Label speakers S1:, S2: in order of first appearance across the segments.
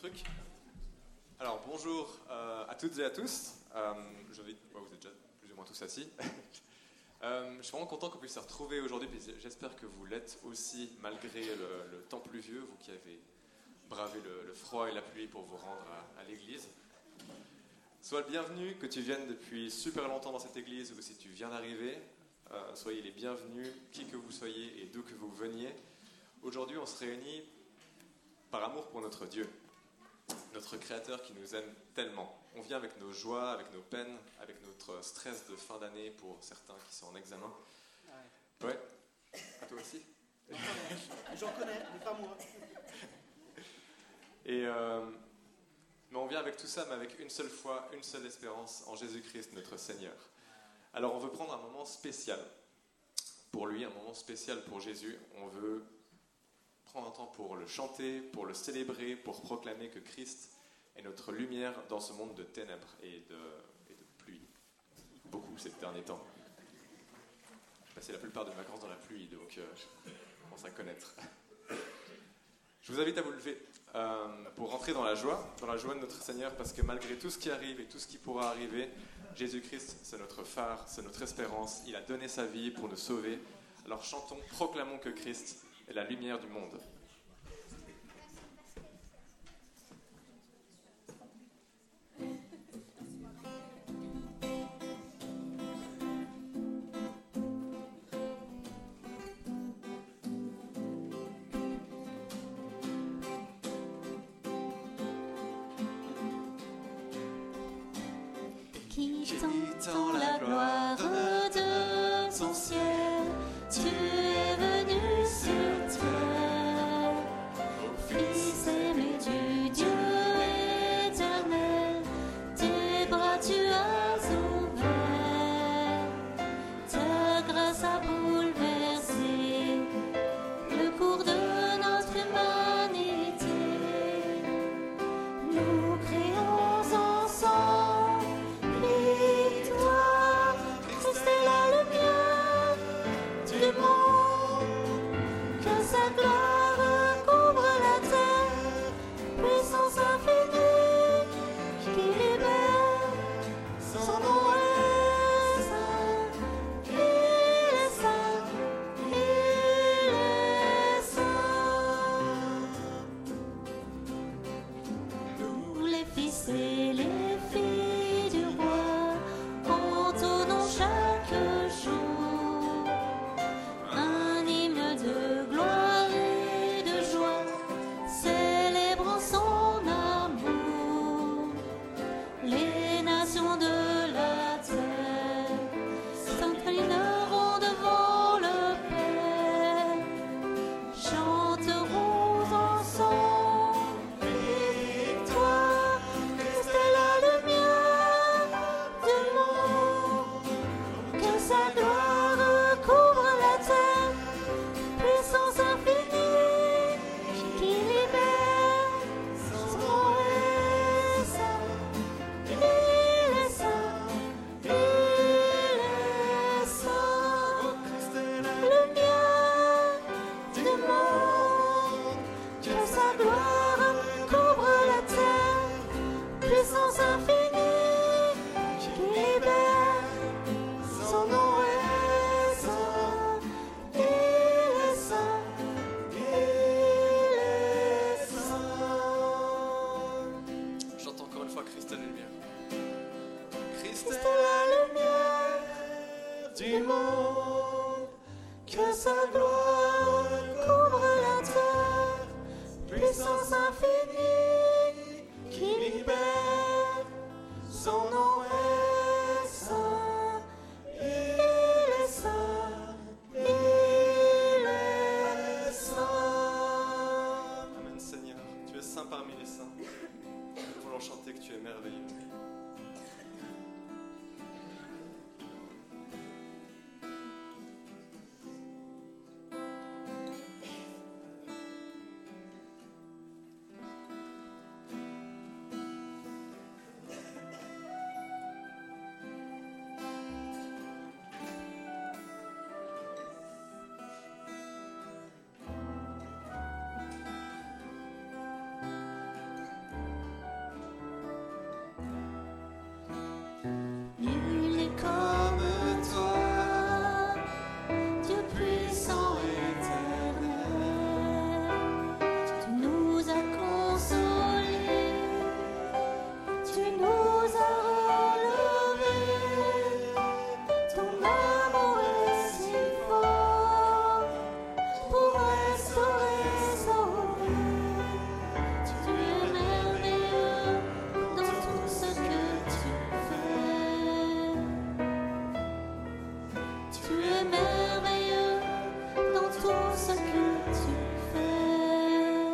S1: truc. Alors bonjour à toutes et à tous. Vous êtes déjà plus ou moins tous assis. Je suis vraiment content qu'on puisse se retrouver aujourd'hui. J'espère que vous l'êtes aussi malgré le temps pluvieux, vous qui avez bravé le froid et la pluie pour vous rendre à l'église. Sois le bienvenu, que tu viennes depuis super longtemps dans cette église ou si tu viens d'arriver. Soyez les bienvenus, qui que vous soyez et d'où que vous veniez. Aujourd'hui, on se réunit par amour pour notre Dieu, notre Créateur qui nous aime tellement. On vient avec nos joies, avec nos peines, avec notre stress de fin d'année pour certains qui sont en examen. Ouais, à toi aussi.
S2: J'en connais, mais pas moi.
S1: Mais on vient avec tout ça, mais avec une seule foi, une seule espérance en Jésus-Christ, notre Seigneur. Alors on veut prendre un moment spécial pour lui, un moment spécial pour Jésus. On veut prendre un temps pour le chanter, pour le célébrer, pour proclamer que Christ est notre lumière dans ce monde de ténèbres et de pluie. Beaucoup ces derniers temps. J'ai passé la plupart de mes vacances dans la pluie, donc je commence à connaître. Je vous invite à vous lever pour rentrer dans la joie de notre Seigneur, parce que malgré tout ce qui arrive et tout ce qui pourra arriver, Jésus-Christ, c'est notre phare, c'est notre espérance. Il a donné sa vie pour nous sauver. Alors chantons, proclamons que Christ est la lumière du monde.
S3: Quittant la gloire de ton ciel, tu es venu sur terre, ô Fils aimé du Dieu éternel, tes bras tu as ouverts, ta grâce a bouleversé le cours de notre humanité. Nous crions ensemble. Que sa gloire couvre la terre, puissance infinie qui libère, son nom est saint, il est saint, il est saint. Nous les fils et les filles du roi, entonnons chaque jour de gloire et de joie, célébrant son amour. Les nations de la terre s'inclineront devant le Père, chanteront ensemble victoire. Christ est la lumière du monde, que sa gloire couvre la terre. Puissance infinie qui libère, son nom est saint, il est saint, il est saint.
S2: Oh, Christ est la
S3: lumière du monde, que sa gloire couvre la terre. Puissance infinie qui libère, son nom est saint.
S1: Chante encore une fois Christ est la lumière. Christ
S3: Christ est la lumière du monde, que sa gloire couvre la terre, puissance infinie qui libère, son nom est saint, il est saint, il est saint.
S1: Amen Seigneur, tu es saint parmi les saints. Nous voulons chanter que tu es merveilleux.
S3: Tu nous as relevés, ton amour est si fort pour restaurer, sauver. Tu es merveilleux dans tout ce que tu fais. Tu es merveilleux dans tout ce que tu fais.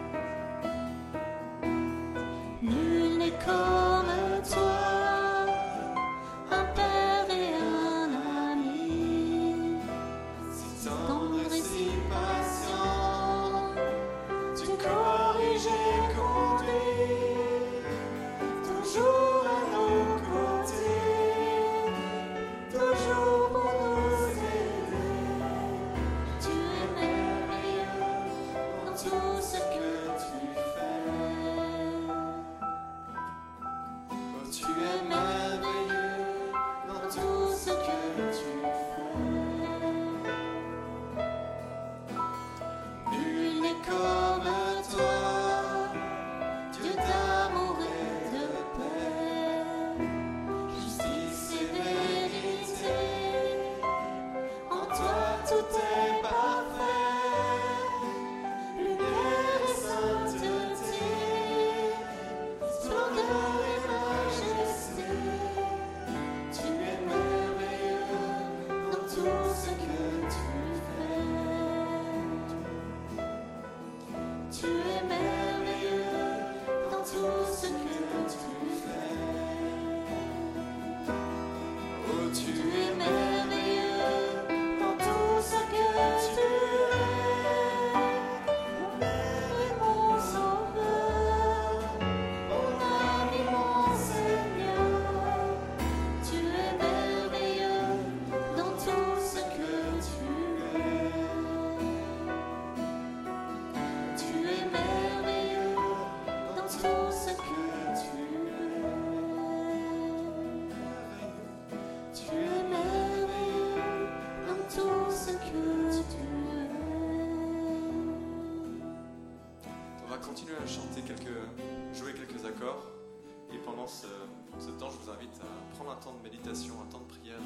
S3: Nul n'est comme toi, un père et un ami, si tendre et si patient, tu corriges et conduis, toujours à nos côtés, toujours pour nous aider. Tu es merveilleux dans tout ce que tu fais.
S1: Oh, tu es merveilleux dans tout ce que tu fais. Nul n'est comme toi, Dieu d'amour et de paix, justice et vérité. En toi tout est parfait, lumière et sainteté, splendeur et majesté. Tu es merveilleux dans tout ce que tu fais. Tu es merveilleux dans tout ce que tu fais. Oh, tu es merveilleux dans tout ce que tu es. Mon Père et mon Sauveur, mon ami, mon Seigneur. Tu es merveilleux dans tout ce que tu es. Tu es merveilleux dans tout ce que tu es. Tu es merveilleux dans tout ce que tu es. On va continuer à chanter jouer quelques accords. Et pendant ce temps, je vous invite à prendre un temps de méditation, un temps de prière.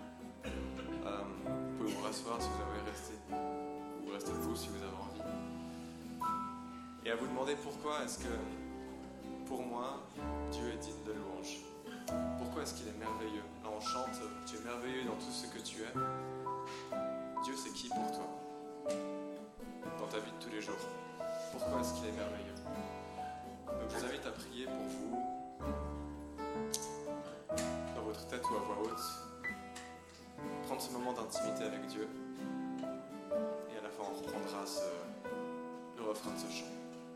S1: Vous pouvez vous rasseoir si vous avez resté, ou rester debout si vous avez envie. Et à vous demander pourquoi est-ce que, pour moi, Dieu est digne de louange. Pourquoi est-ce qu'il est merveilleux? Là, on chante « Tu es merveilleux dans tout ce que tu es ». Dieu, c'est qui pour toi? Dans ta vie de tous les jours. Pourquoi est-ce qu'il est merveilleux? Donc, je vous invite à prier pour vous, dans votre tête ou à voix haute. Prendre ce moment d'intimité avec Dieu. Et à la fin, on reprendra le refrain de ce chant.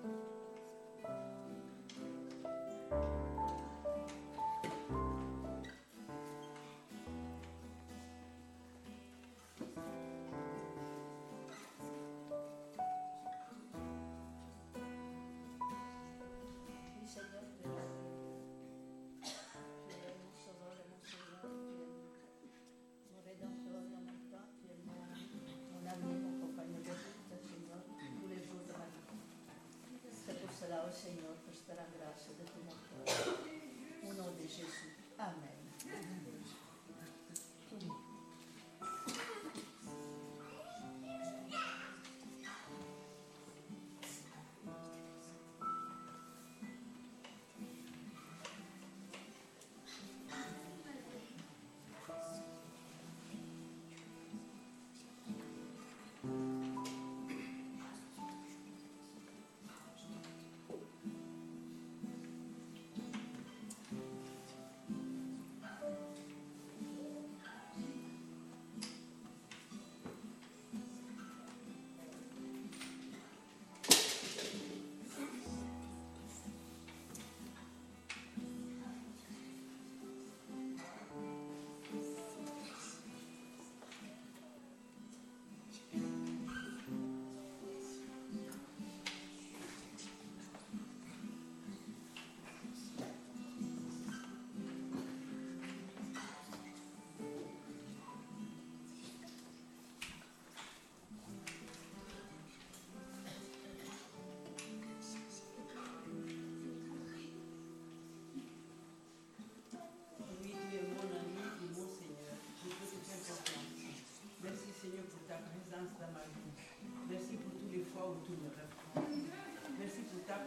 S4: Oui, Seigneur, tu es merveilleux. Tu es mon sauveur et mon Seigneur. Tu es mon rédempteur et en même temps, tu es mon ami, mon compagnon de route, Seigneur, tous les jours de ma vie. C'est pour cela, oh Seigneur, que je te rends grâce de tout mon cœur. Au nom de Jésus. Amen.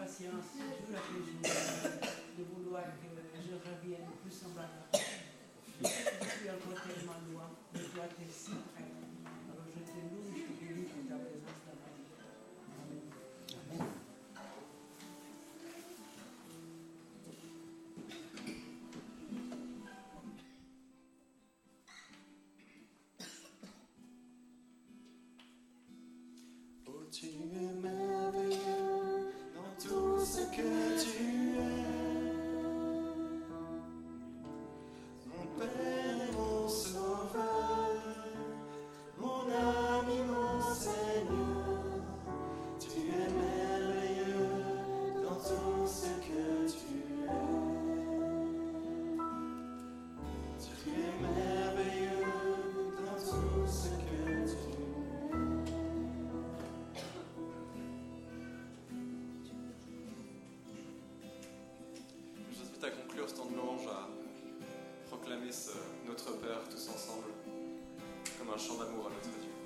S5: patience, toujours la patience de vouloir que je revienne plus en valeur. Je suis encore tellement loin, mais toi tu es si près. Alors je te loue et je te bénis pour ta présence dans ma vie. Amen. Amen.
S6: Oh, tu es merveilleux dans tout ce que tu es. Mon Père, mon Sauveur, mon ami, mon Seigneur. Tu es merveilleux dans tout ce que tu es. Tu es merveilleux dans tout ce que tu es.
S1: Je vous invite à conclure ce temps de louange, à proclamer notre Père tous ensemble comme un chant d'amour à notre Dieu.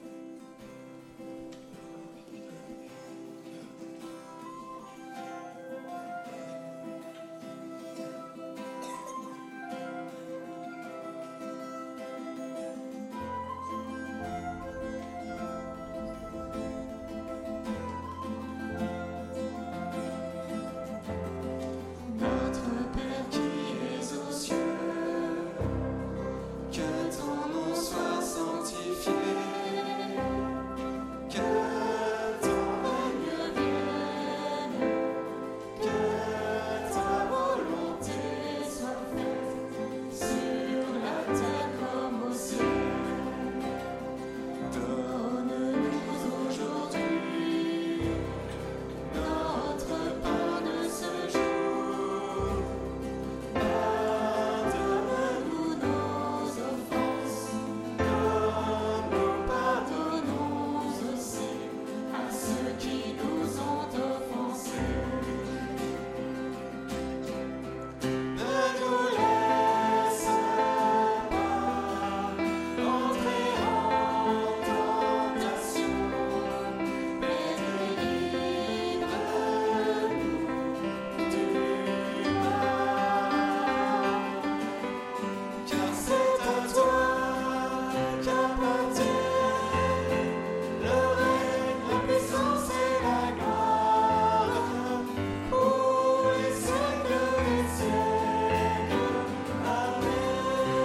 S6: Notre Père qui es aux cieux, que ton nom soit sanctifié, que ton règne vienne, que ta volonté soit faite sur la terre comme au ciel. Donne-nous aujourd'hui notre pain de ce jour. Pardonne-nous nos offenses, comme nous pardonnons aussi à ceux qui nous ont offensés. Ne nous laisse pas entrer en tentation, mais délivre-nous du mal. Car c'est à toi qu'appartient le règne, la puissance et la gloire pour les siècles des siècles. Amen.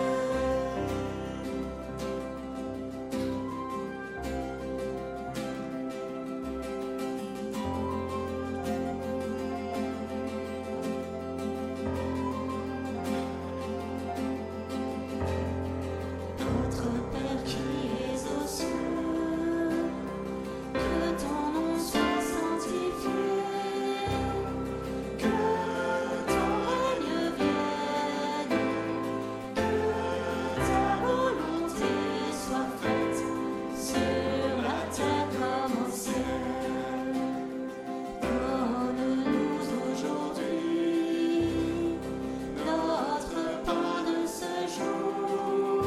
S6: Notre Père qui es aux cieux, que ton nom soit sanctifié, que ton règne vienne, que ta volonté soit faite sur la terre comme au ciel. Donne-nous aujourd'hui notre pain de ce jour.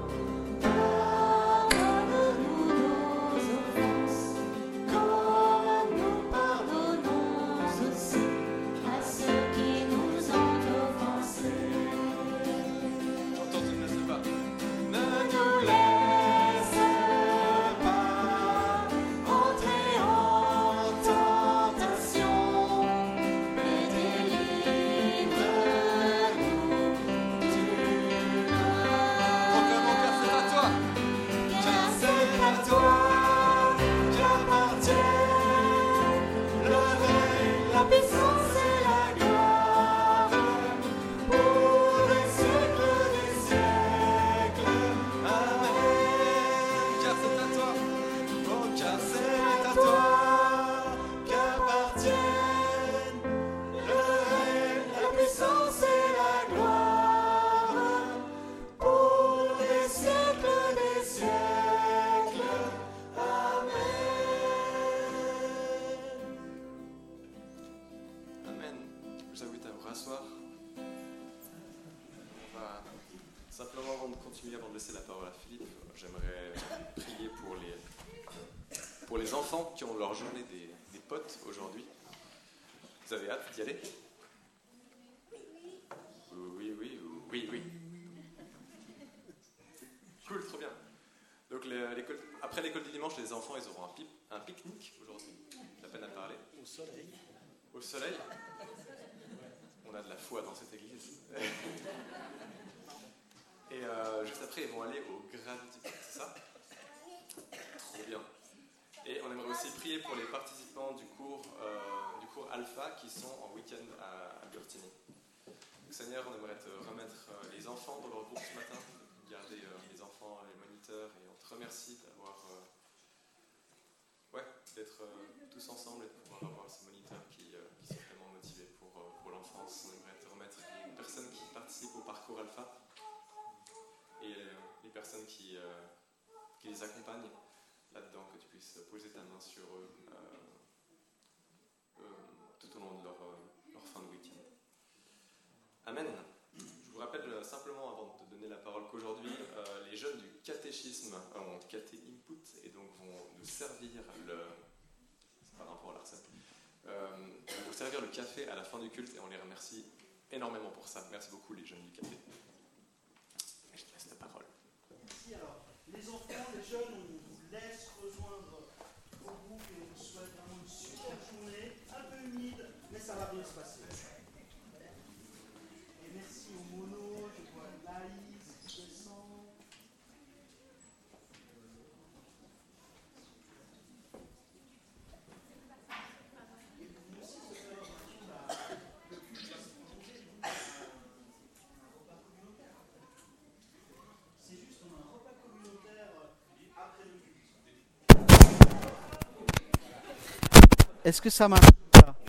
S6: Pardonne-nous nos offenses, comme nous pardonnons aussi à ceux qui nous ont offensés.
S1: J'entends, tu ne le sais pas.
S6: Ne nous laisse pas entrer en tentation, mais délivre-nous du
S1: Proclame mon cœur, c'est à
S6: mal.
S1: toi.
S6: Car c'est à toi qu'appartiennent le règne, la puissance et la gloire pour les siècles des siècles. Amen.
S1: Car c'est à toi.
S6: Oh, car c'est à toi qu'appartiennent le règne, la puissance et la gloire pour les siècles des siècles. Amen.
S1: Amen. Je vous invite à vous rasseoir. On va simplement, avant de continuer, avant de laisser la parole à Philippe, j'aimerais prier pour les enfants qui ont leur journée des potes aujourd'hui. Vous avez hâte d'y aller? Oui. Cool, trop bien. Donc après l'école du dimanche, les enfants, ils auront un pique-nique aujourd'hui. La peine à parler.
S2: Au soleil.
S1: Au soleil. On a de la foi dans cette église. Et juste après, ils vont aller au Gravity Park, c'est ça? Trop bien. Et on aimerait aussi prier pour les participants du cours Alpha qui sont en week-end à Burtini. Donc, Seigneur, on aimerait te remettre les enfants dans leur groupe ce matin, garder les enfants, les moniteurs, et on te remercie d'être tous ensemble et de pouvoir avoir ces moniteurs qui sont vraiment motivés pour l'enfance. On aimerait te remettre les personnes qui participent au parcours Alpha et les personnes qui les accompagnent là-dedans, que tu puisses poser ta main sur eux tout au long de leur fin de week-end. Amen. Je vous rappelle simplement, avant de te donner la parole, qu'aujourd'hui, les jeunes du catéchisme ont caté input et donc vont nous servir c'est par rapport à l'Arsène. Vont nous servir le café à la fin du culte et on les remercie énormément pour ça. Merci beaucoup les jeunes du café. Et je te laisse la parole.
S2: Merci. Alors, les enfants, les jeunes, on vous laisse rejoindre vos groupes et on vous souhaite vraiment une super journée, un peu humide, mais ça va bien se passer. Et merci aux monos, je vois Laïs qui descend. Et vous venez aussi de faire le culte va se prolonger, vous, un repas communautaire. C'est juste, on a un repas communautaire après le culte.
S7: Est-ce que ça marche comme ça?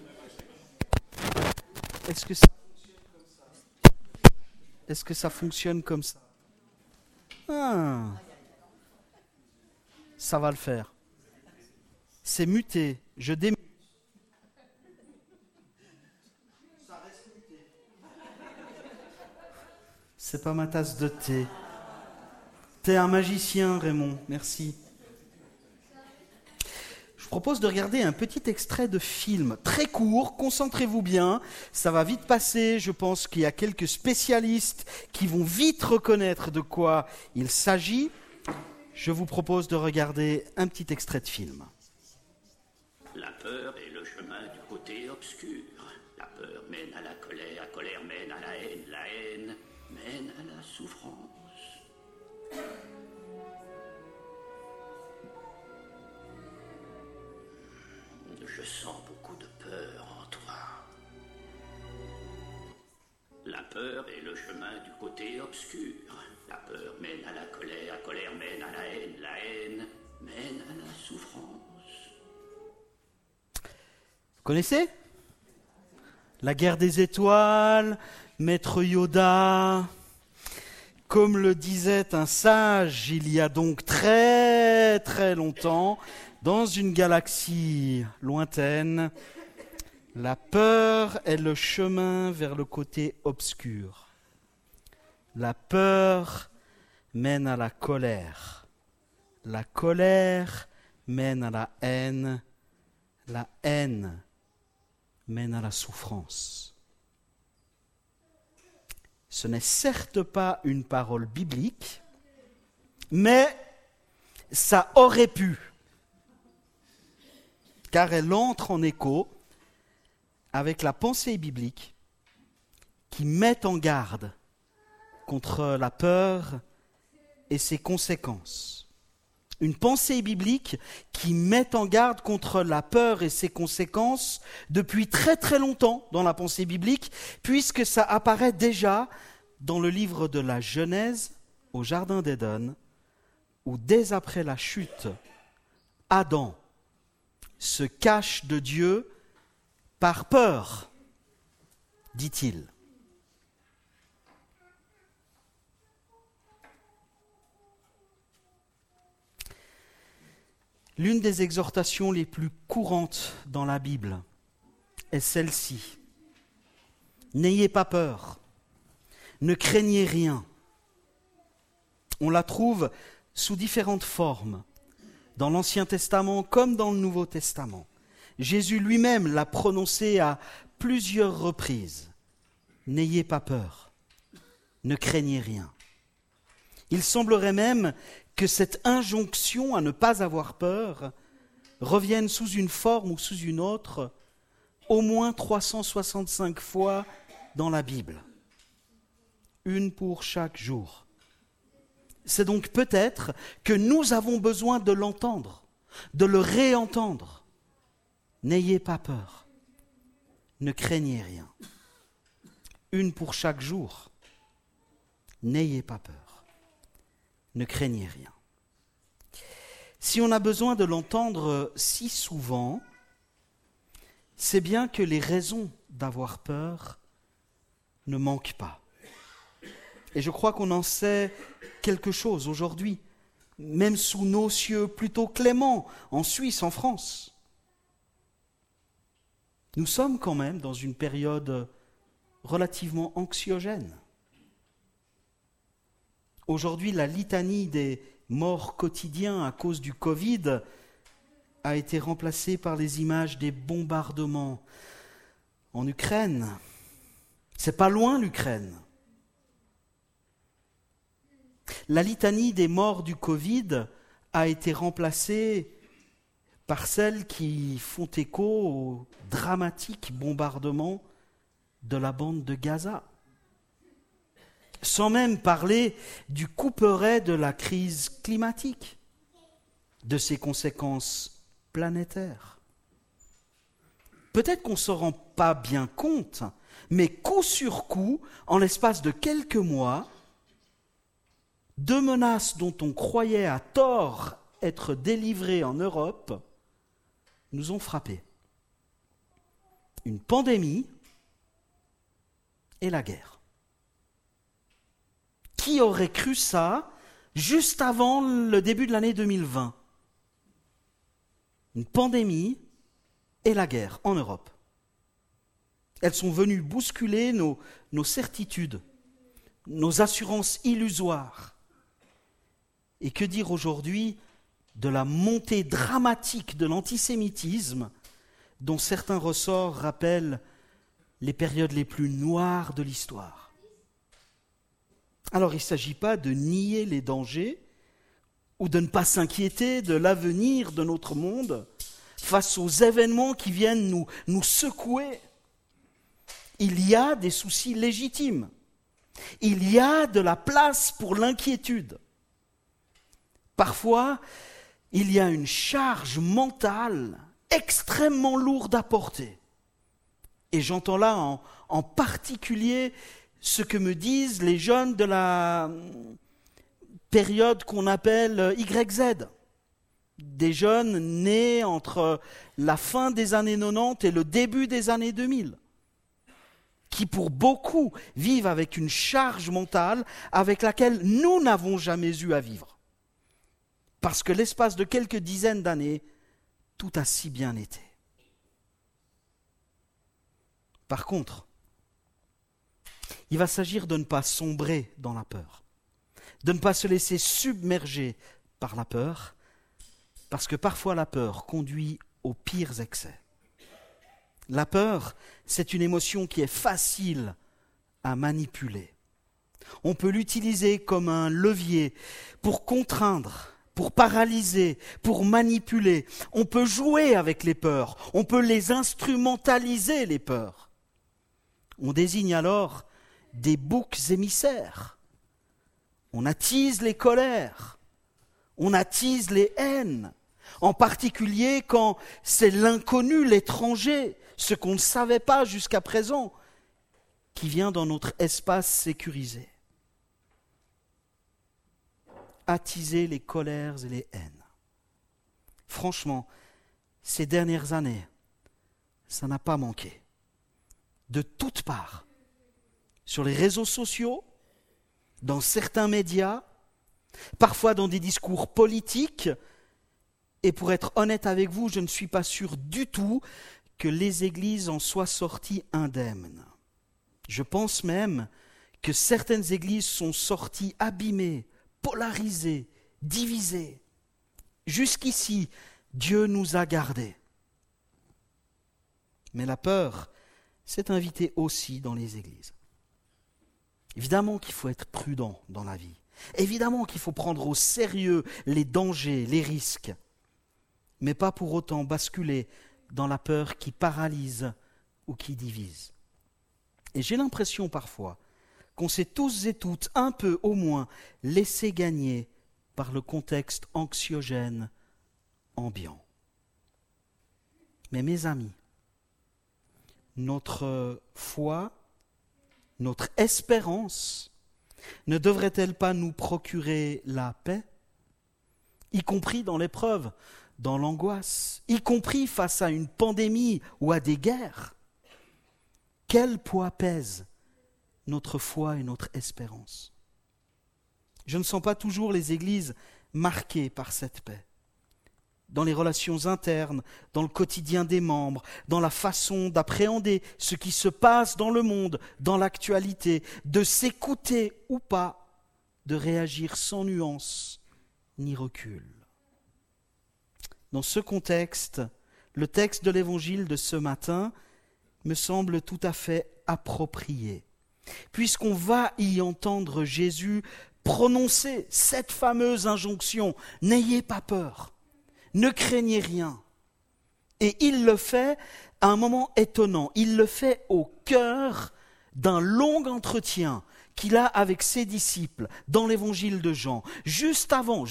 S7: Est-ce que ça fonctionne comme ça? Ah. Ça va le faire. C'est muté. Je démute.
S2: Ça reste muté.
S7: C'est pas ma tasse de thé. T'es un magicien, Raymond. Merci. Je vous propose de regarder un petit extrait de film, très court, concentrez-vous bien, ça va vite passer, je pense qu'il y a quelques spécialistes qui vont vite reconnaître de quoi il s'agit. Je vous propose de regarder un petit extrait de film.
S8: La peur est le chemin du côté obscur. La peur mène à la colère mène à la haine mène à la souffrance. Je sens beaucoup de peur en toi. La peur est le chemin du côté obscur. La peur mène à la colère mène à la haine mène à la souffrance.
S7: Vous connaissez ? La guerre des étoiles, Maître Yoda. Comme le disait un sage il y a donc très très longtemps, dans une galaxie lointaine, la peur est le chemin vers le côté obscur. La peur mène à la colère. La colère mène à la haine. La haine mène à la souffrance. Ce n'est certes pas une parole biblique, mais ça aurait pu, car elle entre en écho avec la pensée biblique qui met en garde contre la peur et ses conséquences. Une pensée biblique qui met en garde contre la peur et ses conséquences depuis très très longtemps dans la pensée biblique, puisque ça apparaît déjà dans le livre de la Genèse au Jardin d'Éden, où dès après la chute, Adam se cache de Dieu par peur, dit-il. L'une des exhortations les plus courantes dans la Bible est celle-ci. N'ayez pas peur, ne craignez rien. On la trouve sous différentes formes, dans l'Ancien Testament comme dans le Nouveau Testament. Jésus lui-même l'a prononcé à plusieurs reprises. N'ayez pas peur, ne craignez rien. Il semblerait même que cette injonction à ne pas avoir peur revienne sous une forme ou sous une autre au moins 365 fois dans la Bible. Une pour chaque jour. C'est donc peut-être que nous avons besoin de l'entendre, de le réentendre. N'ayez pas peur, ne craignez rien. Une pour chaque jour. N'ayez pas peur, ne craignez rien. Si on a besoin de l'entendre si souvent, c'est bien que les raisons d'avoir peur ne manquent pas. Et je crois qu'on en sait quelque chose aujourd'hui, même sous nos cieux plutôt cléments, en Suisse, en France. Nous sommes quand même dans une période relativement anxiogène. Aujourd'hui, la litanie des morts quotidiens à cause du Covid a été remplacée par les images des bombardements en Ukraine. C'est pas loin l'Ukraine. La litanie des morts du Covid a été remplacée par celles qui font écho aux dramatiques bombardements de la bande de Gaza. Sans même parler du couperet de la crise climatique, de ses conséquences planétaires. Peut-être qu'on ne s'en rend pas bien compte, mais coup sur coup, en l'espace de quelques mois, deux menaces dont on croyait à tort être délivrées en Europe nous ont frappés. Une pandémie et la guerre. Qui aurait cru ça juste avant le début de l'année 2020 ? Une pandémie et la guerre en Europe. Elles sont venues bousculer nos certitudes, nos assurances illusoires. Et que dire aujourd'hui de la montée dramatique de l'antisémitisme dont certains ressorts rappellent les périodes les plus noires de l'histoire. Alors il ne s'agit pas de nier les dangers ou de ne pas s'inquiéter de l'avenir de notre monde face aux événements qui viennent nous secouer. Il y a des soucis légitimes. Il y a de la place pour l'inquiétude. Parfois, il y a une charge mentale extrêmement lourde à porter. Et j'entends là en particulier ce que me disent les jeunes de la période qu'on appelle YZ. Des jeunes nés entre la fin des années 90 et le début des années 2000, qui pour beaucoup vivent avec une charge mentale avec laquelle nous n'avons jamais eu à vivre. Parce que l'espace de quelques dizaines d'années, tout a si bien été. Par contre, il va s'agir de ne pas sombrer dans la peur, de ne pas se laisser submerger par la peur, parce que parfois la peur conduit aux pires excès. La peur, c'est une émotion qui est facile à manipuler. On peut l'utiliser comme un levier pour contraindre, pour paralyser, pour manipuler. On peut jouer avec les peurs, on peut les instrumentaliser, les peurs. On désigne alors des boucs émissaires. On attise les colères, on attise les haines, en particulier quand c'est l'inconnu, l'étranger, ce qu'on ne savait pas jusqu'à présent, qui vient dans notre espace sécurisé. Attiser les colères et les haines. Franchement, ces dernières années, ça n'a pas manqué. De toutes parts, sur les réseaux sociaux, dans certains médias, parfois dans des discours politiques, et pour être honnête avec vous, je ne suis pas sûr du tout que les églises en soient sorties indemnes. Je pense même que certaines églises sont sorties abîmées, polarisées, divisées. Jusqu'ici, Dieu nous a gardés. Mais la peur s'est invitée aussi dans les églises. Évidemment qu'il faut être prudent dans la vie. Évidemment qu'il faut prendre au sérieux les dangers, les risques. Mais pas pour autant basculer dans la peur qui paralyse ou qui divise. Et j'ai l'impression parfois qu'on s'est tous et toutes un peu au moins laissés gagner par le contexte anxiogène ambiant. Mais mes amis, notre foi, notre espérance ne devrait-elle pas nous procurer la paix, y compris dans l'épreuve, dans l'angoisse, y compris face à une pandémie ou à des guerres? Quel poids pèse notre foi et notre espérance? Je ne sens pas toujours les églises marquées par cette paix. Dans les relations internes, dans le quotidien des membres, dans la façon d'appréhender ce qui se passe dans le monde, dans l'actualité, de s'écouter ou pas, de réagir sans nuance ni recul. Dans ce contexte, le texte de l'Évangile de ce matin me semble tout à fait approprié, puisqu'on va y entendre Jésus prononcer cette fameuse injonction « N'ayez pas peur ». Ne craignez rien. Et il le fait à un moment étonnant. Il le fait au cœur d'un long entretien qu'il a avec ses disciples dans l'évangile de Jean, juste avant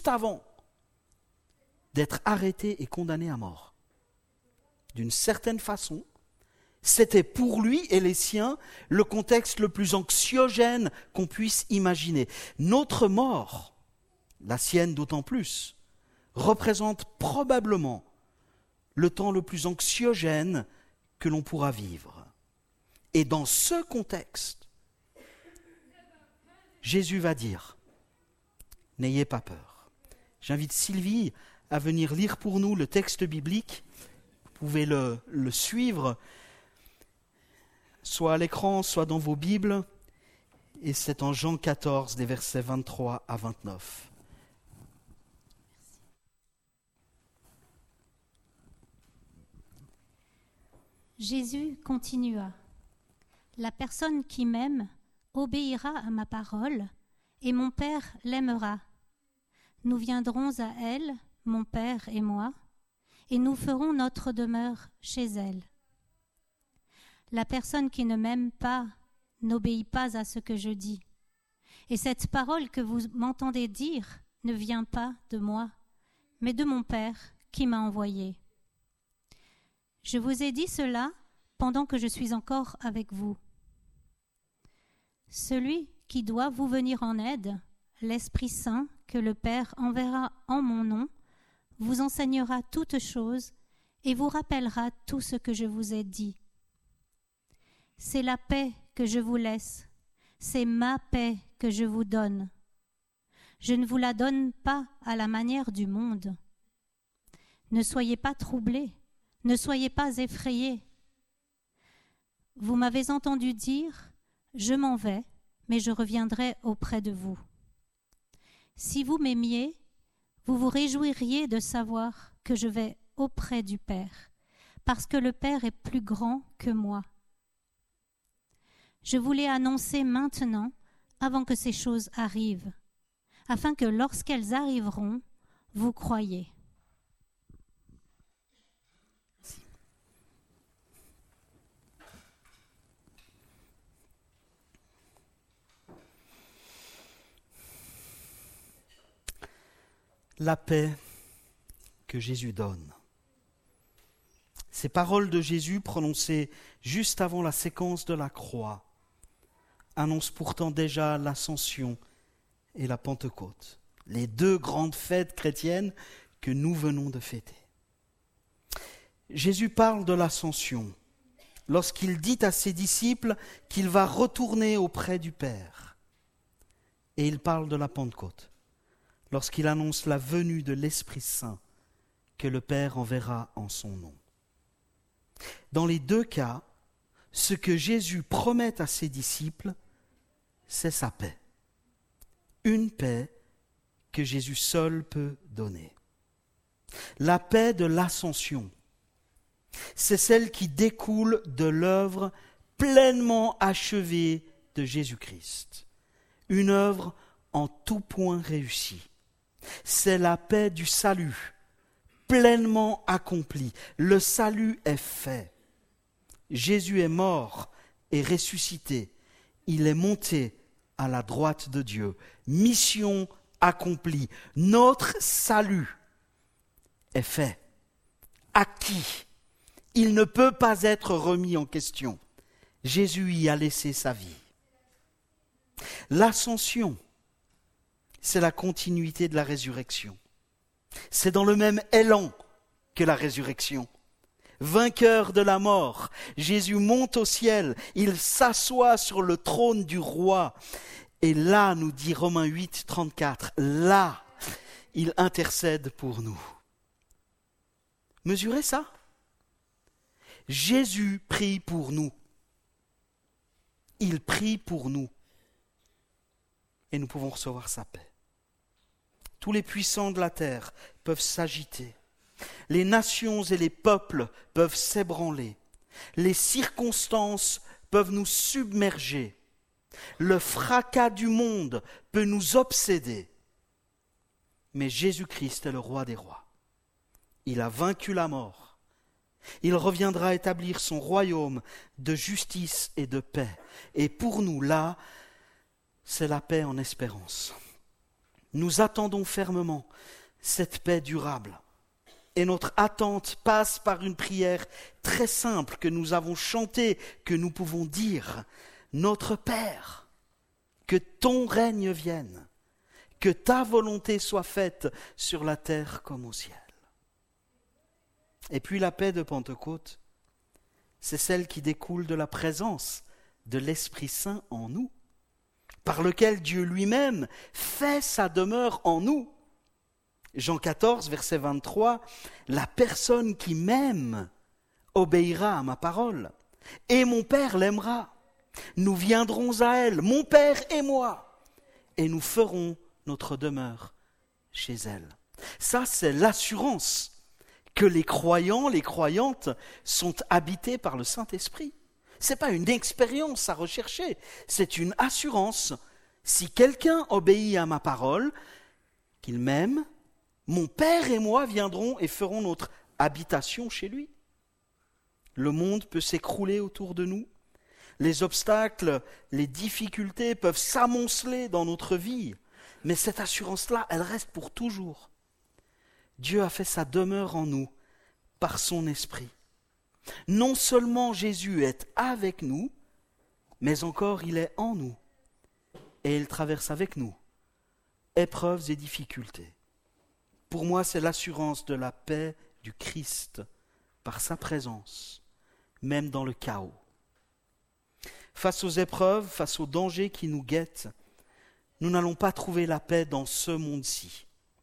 S7: d'être arrêté et condamné à mort. D'une certaine façon, c'était pour lui et les siens le contexte le plus anxiogène qu'on puisse imaginer. Notre mort, la sienne d'autant plus, représente probablement le temps le plus anxiogène que l'on pourra vivre. Et dans ce contexte, Jésus va dire « N'ayez pas peur ». J'invite Sylvie à venir lire pour nous le texte biblique. Vous pouvez le suivre, soit à l'écran, soit dans vos Bibles. Et c'est en Jean 14, des versets 23 à 29.
S3: Jésus continua. La personne qui m'aime obéira à ma parole, et mon Père l'aimera. Nous viendrons à elle, mon Père et moi, et nous ferons notre demeure chez elle. La personne qui ne m'aime pas n'obéit pas à ce que je dis. Et cette parole que vous m'entendez dire ne vient pas de moi, mais de mon Père qui m'a envoyé. Je vous ai dit cela pendant que je suis encore avec vous. Celui qui doit vous venir en aide, l'Esprit Saint que le Père enverra en mon nom, vous enseignera toutes choses et vous rappellera tout ce que je vous ai dit. C'est la paix que je vous laisse, c'est ma paix que je vous donne. Je ne vous la donne pas à la manière du monde. Ne soyez pas troublés. Ne soyez pas effrayés. Vous m'avez entendu dire, je m'en vais, mais je reviendrai auprès de vous. Si vous m'aimiez, vous vous réjouiriez de savoir que je vais auprès du Père, parce que le Père est plus grand que moi. Je vous l'ai annoncé maintenant, avant que ces choses arrivent, afin que lorsqu'elles arriveront, vous croyiez.
S7: La paix que Jésus donne. Ces paroles de Jésus prononcées juste avant la séquence de la croix annoncent pourtant déjà l'Ascension et la Pentecôte, les deux grandes fêtes chrétiennes que nous venons de fêter. Jésus parle de l'Ascension lorsqu'il dit à ses disciples qu'il va retourner auprès du Père. Et il parle de la Pentecôte lorsqu'il annonce la venue de l'Esprit Saint que le Père enverra en son nom. Dans les deux cas, ce que Jésus promet à ses disciples, c'est sa paix. Une paix que Jésus seul peut donner. La paix de l'Ascension. C'est celle qui découle de l'œuvre pleinement achevée de Jésus-Christ. Une œuvre en tout point réussie. C'est la paix du salut, pleinement accomplie. Le salut est fait. Jésus est mort et ressuscité. Il est monté à la droite de Dieu. Mission accomplie. Notre salut est fait, acquis. Il ne peut pas être remis en question. Jésus y a laissé sa vie. L'ascension, c'est la continuité de la résurrection. C'est dans le même élan que la résurrection. Vainqueur de la mort, Jésus monte au ciel, il s'assoit sur le trône du roi. Et là, nous dit Romains 8, 34, là, il intercède pour nous. Mesurez ça. Jésus prie pour nous. Il prie pour nous. Et nous pouvons recevoir sa paix. Tous les puissants de la terre peuvent s'agiter. Les nations et les peuples peuvent s'ébranler. Les circonstances peuvent nous submerger. Le fracas du monde peut nous obséder. Mais Jésus-Christ est le roi des rois. Il a vaincu la mort. Il reviendra établir son royaume de justice et de paix. Et pour nous, là, c'est la paix en espérance. Nous attendons fermement cette paix durable. Et notre attente passe par une prière très simple que nous avons chantée, que nous pouvons dire. Notre Père, que ton règne vienne, que ta volonté soit faite sur la terre comme au ciel. Et puis la paix de Pentecôte, c'est celle qui découle de la présence de l'Esprit Saint en nous, par lequel Dieu lui-même fait sa demeure en nous. Jean 14, verset 23, « La personne qui m'aime obéira à ma parole, et mon Père l'aimera. Nous viendrons à elle, mon Père et moi, et nous ferons notre demeure chez elle. » Ça, c'est l'assurance que les croyants, les croyantes sont habités par le Saint-Esprit. Ce n'est pas une expérience à rechercher, c'est une assurance. Si quelqu'un obéit à ma parole, qu'il m'aime, mon Père et moi viendrons et ferons notre habitation chez lui. Le monde peut s'écrouler autour de nous. Les obstacles, les difficultés peuvent s'amonceler dans notre vie. Mais cette assurance-là, elle reste pour toujours. Dieu a fait sa demeure en nous par son esprit. Non seulement Jésus est avec nous, mais encore il est en nous. Et il traverse avec nous épreuves et difficultés. Pour moi, c'est l'assurance de la paix du Christ par sa présence, même dans le chaos. Face aux épreuves, face aux dangers qui nous guettent, nous n'allons pas trouver la paix dans ce monde-ci.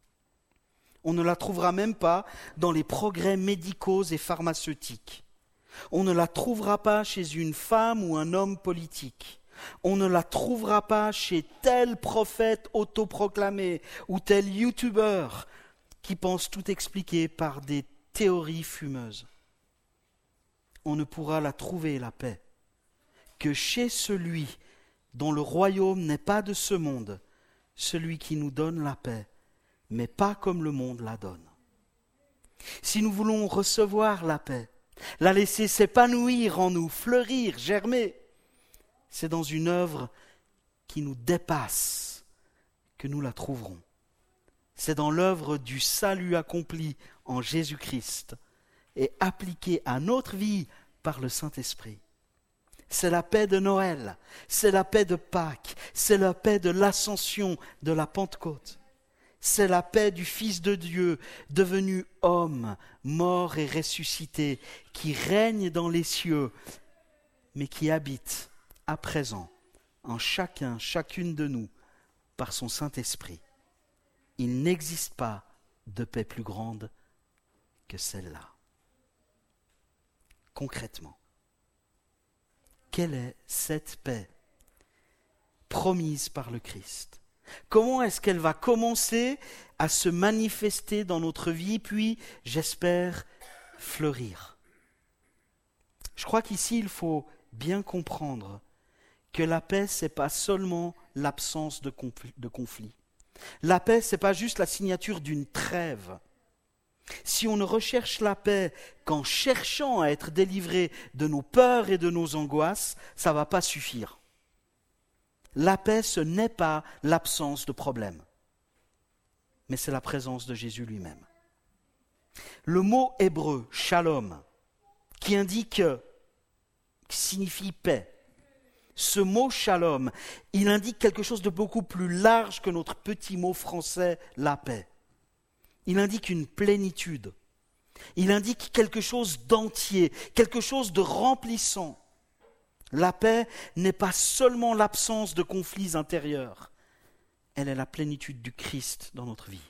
S7: On ne la trouvera même pas dans les progrès médicaux et pharmaceutiques. On ne la trouvera pas chez une femme ou un homme politique. On ne la trouvera pas chez tel prophète autoproclamé ou tel youtubeur qui pense tout expliquer par des théories fumeuses. On ne pourra la trouver, la paix, que chez celui dont le royaume n'est pas de ce monde, celui qui nous donne la paix, mais pas comme le monde la donne. Si nous voulons recevoir la paix, la laisser s'épanouir en nous, fleurir, germer, c'est dans une œuvre qui nous dépasse que nous la trouverons. C'est dans l'œuvre du salut accompli en Jésus-Christ et appliquée à notre vie par le Saint-Esprit. C'est la paix de Noël, c'est la paix de Pâques, c'est la paix de l'Ascension, de la Pentecôte. C'est la paix du Fils de Dieu, devenu homme, mort et ressuscité, qui règne dans les cieux, mais qui habite à présent en chacun, chacune de nous, par son Saint-Esprit. Il n'existe pas de paix plus grande que celle-là. Concrètement, quelle est cette paix promise par le Christ ? Comment est-ce qu'elle va commencer à se manifester dans notre vie, puis, j'espère, fleurir ? Je crois qu'ici, il faut bien comprendre que la paix, ce n'est pas seulement l'absence de conflit. La paix, ce n'est pas juste la signature d'une trêve. Si on ne recherche la paix qu'en cherchant à être délivré de nos peurs et de nos angoisses, ça ne va pas suffire. La paix, ce n'est pas l'absence de problème, mais c'est la présence de Jésus lui-même. Le mot hébreu, shalom, qui signifie paix, ce mot shalom, il indique quelque chose de beaucoup plus large que notre petit mot français, la paix. Il indique une plénitude. Il indique quelque chose d'entier, quelque chose de remplissant. La paix n'est pas seulement l'absence de conflits intérieurs, elle est la plénitude du Christ dans notre vie.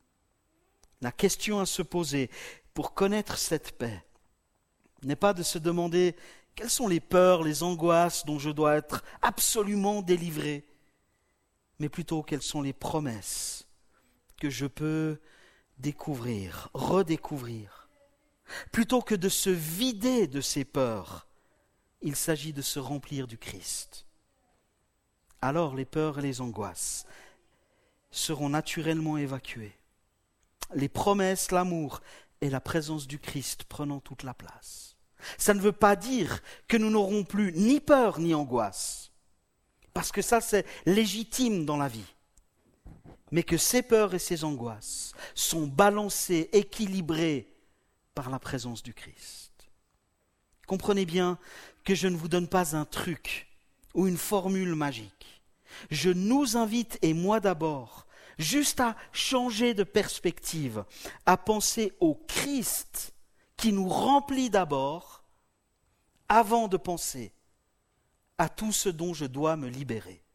S7: La question à se poser pour connaître cette paix n'est pas de se demander quelles sont les peurs, les angoisses dont je dois être absolument délivré, mais plutôt quelles sont les promesses que je peux découvrir, redécouvrir. Plutôt que de se vider de ces peurs, il s'agit de se remplir du Christ. Alors les peurs et les angoisses seront naturellement évacuées. Les promesses, l'amour et la présence du Christ prenant toute la place. Ça ne veut pas dire que nous n'aurons plus ni peur ni angoisse, parce que ça c'est légitime dans la vie. Mais que ces peurs et ces angoisses sont balancées, équilibrées par la présence du Christ. Comprenez bien que je ne vous donne pas un truc ou une formule magique. Je nous invite, et moi d'abord, juste à changer de perspective, à penser au Christ qui nous remplit d'abord, avant de penser à tout ce dont je dois me libérer.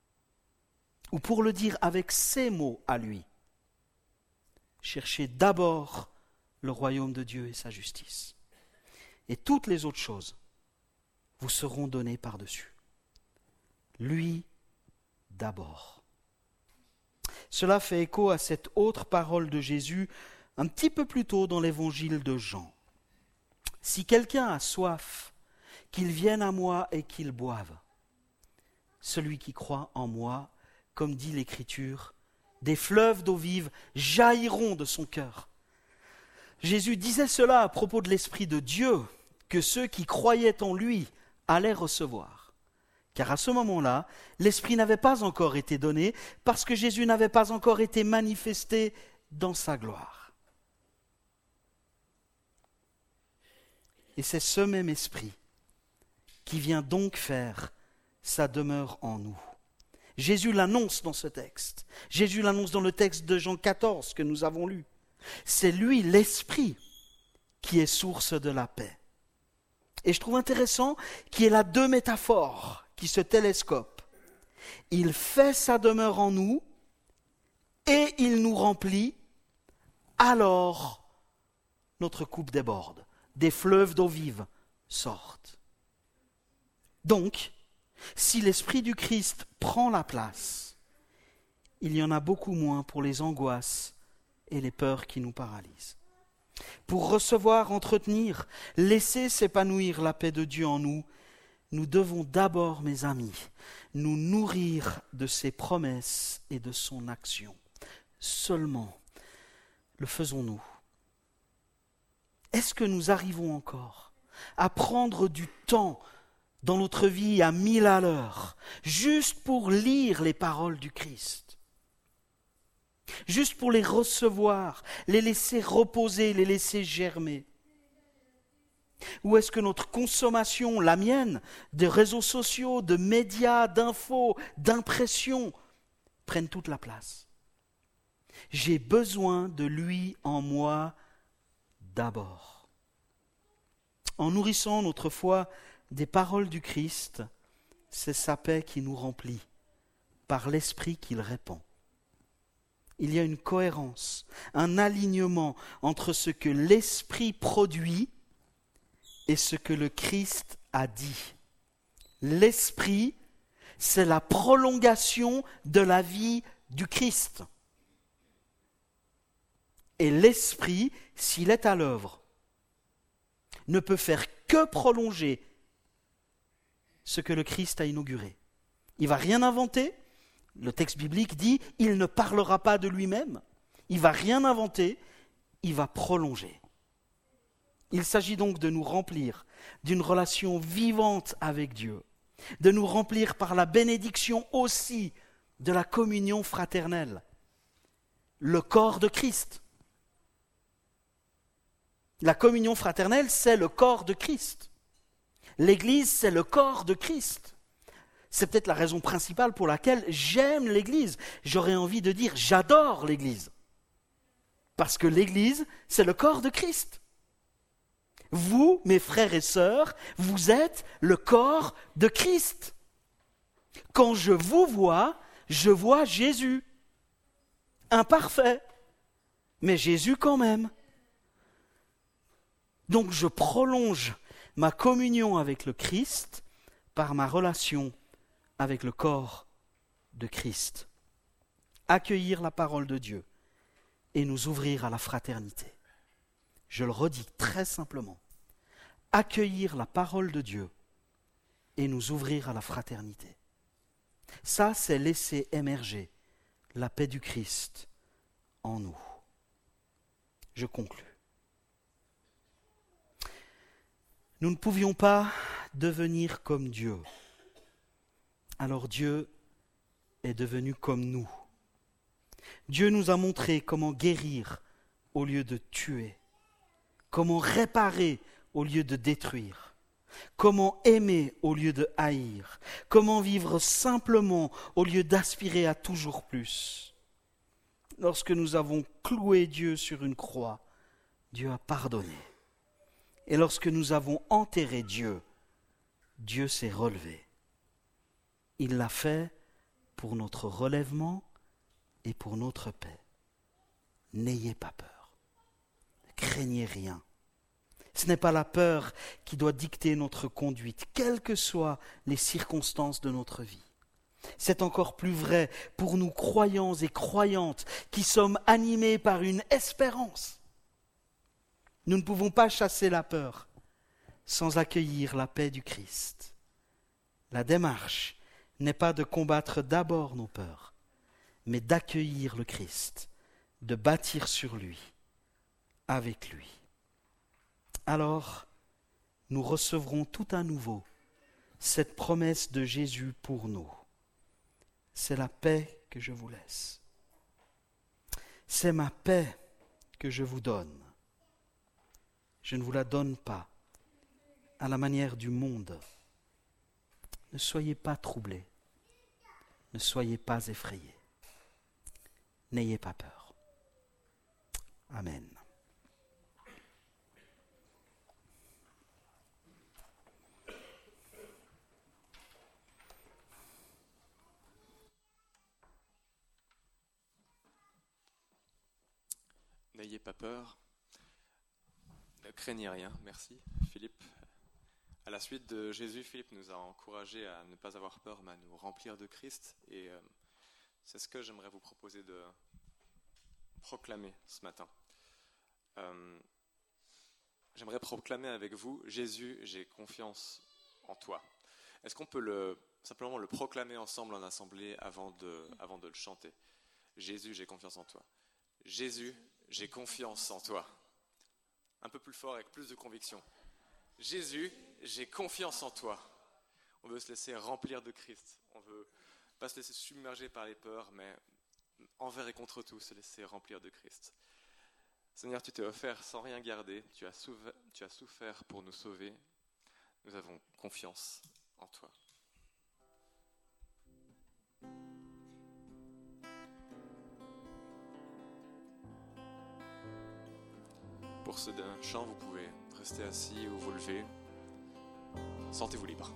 S7: Ou pour le dire avec ces mots à lui, cherchez d'abord le royaume de Dieu et sa justice. Et toutes les autres choses vous seront données par-dessus. Lui d'abord. Cela fait écho à cette autre parole de Jésus un petit peu plus tôt dans l'évangile de Jean. Si quelqu'un a soif, qu'il vienne à moi et qu'il boive. Celui qui croit en moi, comme dit l'Écriture, des fleuves d'eau vive jailliront de son cœur. Jésus disait cela à propos de l'Esprit de Dieu, que ceux qui croyaient en lui allaient recevoir. Car à ce moment-là, l'Esprit n'avait pas encore été donné, parce que Jésus n'avait pas encore été manifesté dans sa gloire. Et c'est ce même Esprit qui vient donc faire sa demeure en nous. Jésus l'annonce dans ce texte. Jésus l'annonce dans le texte de Jean 14 que nous avons lu. C'est lui, l'Esprit, qui est source de la paix. Et je trouve intéressant qu'il y ait là deux métaphores qui se télescopent. Il fait sa demeure en nous et il nous remplit, alors notre coupe déborde. Des fleuves d'eau vive sortent. Donc, si l'Esprit du Christ prend la place, il y en a beaucoup moins pour les angoisses et les peurs qui nous paralysent. Pour recevoir, entretenir, laisser s'épanouir la paix de Dieu en nous, nous devons d'abord, mes amis, nous nourrir de ses promesses et de son action. Seulement, le faisons-nous? Est-ce que nous arrivons encore à prendre du temps dans notre vie à 1000 à l'heure, juste pour lire les paroles du Christ, juste pour les recevoir, les laisser reposer, les laisser germer? Ou est-ce que notre consommation, la mienne, de réseaux sociaux, de médias, d'infos, d'impressions, prennent toute la place? J'ai besoin de lui en moi d'abord. En nourrissant notre foi des paroles du Christ, c'est sa paix qui nous remplit par l'Esprit qu'il répand. Il y a une cohérence, un alignement entre ce que l'Esprit produit et ce que le Christ a dit. L'Esprit, c'est la prolongation de la vie du Christ. Et l'Esprit, s'il est à l'œuvre, ne peut faire que prolonger ce que le Christ a inauguré. Il ne va rien inventer. Le texte biblique dit, il ne parlera pas de lui-même. Il ne va rien inventer, il va prolonger. Il s'agit donc de nous remplir d'une relation vivante avec Dieu, de nous remplir par la bénédiction aussi de la communion fraternelle, le corps de Christ. La communion fraternelle, c'est le corps de Christ. L'Église, c'est le corps de Christ. C'est peut-être la raison principale pour laquelle j'aime l'Église. J'aurais envie de dire, j'adore l'Église. Parce que l'Église, c'est le corps de Christ. Vous, mes frères et sœurs, vous êtes le corps de Christ. Quand je vous vois, je vois Jésus. Imparfait, mais Jésus quand même. Donc je prolonge ma communion avec le Christ par ma relation avec le corps de Christ. Accueillir la parole de Dieu et nous ouvrir à la fraternité. Je le redis très simplement. Accueillir la parole de Dieu et nous ouvrir à la fraternité. Ça, c'est laisser émerger la paix du Christ en nous. Je conclus. Nous ne pouvions pas devenir comme Dieu. Alors Dieu est devenu comme nous. Dieu nous a montré comment guérir au lieu de tuer, comment réparer au lieu de détruire, comment aimer au lieu de haïr, comment vivre simplement au lieu d'aspirer à toujours plus. Lorsque nous avons cloué Dieu sur une croix, Dieu a pardonné. Et lorsque nous avons enterré Dieu, Dieu s'est relevé. Il l'a fait pour notre relèvement et pour notre paix. N'ayez pas peur. Ne craignez rien. Ce n'est pas la peur qui doit dicter notre conduite, quelles que soient les circonstances de notre vie. C'est encore plus vrai pour nous croyants et croyantes qui sommes animés par une espérance. Nous ne pouvons pas chasser la peur sans accueillir la paix du Christ. La démarche n'est pas de combattre d'abord nos peurs, mais d'accueillir le Christ, de bâtir sur lui, avec lui. Alors, nous recevrons tout à nouveau cette promesse de Jésus pour nous. C'est la paix que je vous laisse. C'est ma paix que je vous donne. Je ne vous la donne pas à la manière du monde. Ne soyez pas troublés. Ne soyez pas effrayés. N'ayez pas peur. Amen.
S1: N'ayez pas peur. Ne craignez rien. Merci, Philippe. À la suite de Jésus, Philippe nous a encouragés à ne pas avoir peur, mais à nous remplir de Christ. Et c'est ce que j'aimerais vous proposer de proclamer ce matin. J'aimerais proclamer avec vous, Jésus, j'ai confiance en toi. Est-ce qu'on peut simplement le proclamer ensemble en assemblée avant de le chanter? Jésus, j'ai confiance en toi. Jésus, j'ai confiance en toi. Un peu plus fort, avec plus de conviction. Jésus, j'ai confiance en toi. On veut se laisser remplir de Christ. On ne veut pas se laisser submerger par les peurs, mais envers et contre tout, se laisser remplir de Christ. Seigneur, tu t'es offert sans rien garder. Tu as souffert pour nous sauver. Nous avons confiance en toi. Pour ce chant, vous pouvez rester assis ou vous lever. Sentez-vous libre.